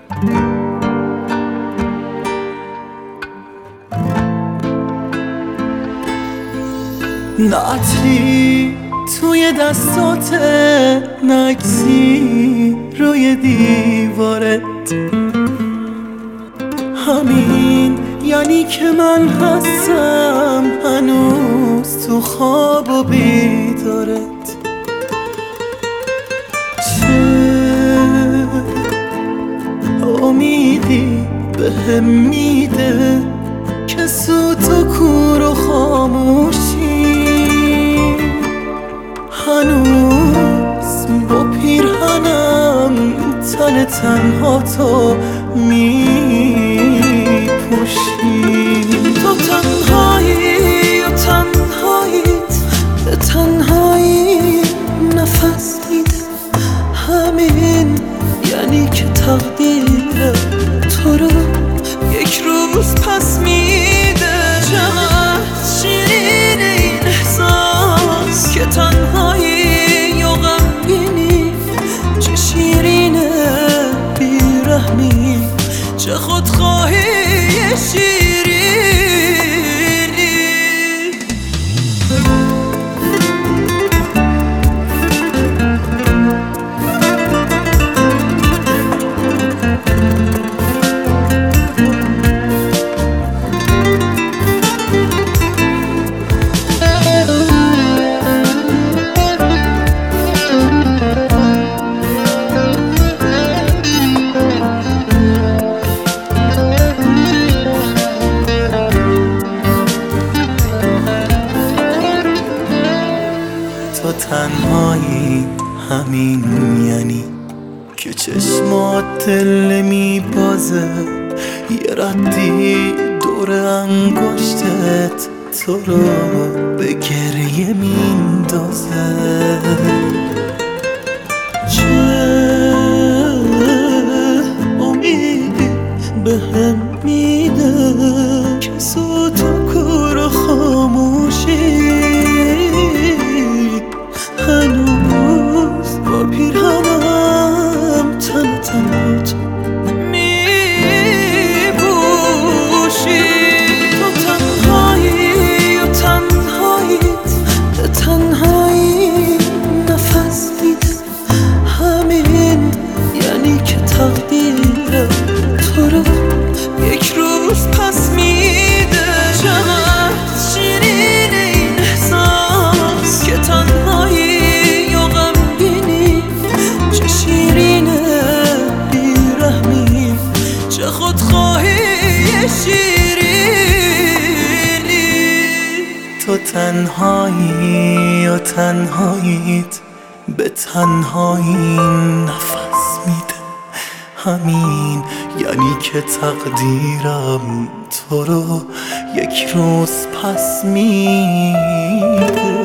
نه عطری توی دستات، نه عکسی روی دیوارت. همین یعنی که من هستم هنوز تو خواب و بیدارت. چه امیدی بهم میده که سوت و کور و خاموشی هنوز با پیرهنم تن تنها تو میپوشی. تو تنهایی و تنهاییت به تنهایی نفس میده. همین یعنی که تقدیر تو رو یک روز پس میده. چقدر شیرین این احساس که تنهایی و غمگینی، چه شیرینه بیرحمی، چه خودخواهی شیرینی. تو تنهایی، همین یعنی که چشمات دل میبازه. یه ردی دور انگشتت تو رو به گریه میندازه. چه امیدی بهم میده که صوت و کور و خاموشی هنوز با پیرهنم تن تنت میپوشی. تو تنهایی و تنهاییت به تنهایی نفس میده. همین یعنی که تقدیر تو رو یک روز پس میده. چقدر شیرین این احساس که تنهایی تو تنهایی و تنهاییت به تنهایی نفس میده. همین یعنی که تقدیرم تو رو یک روز پس میده.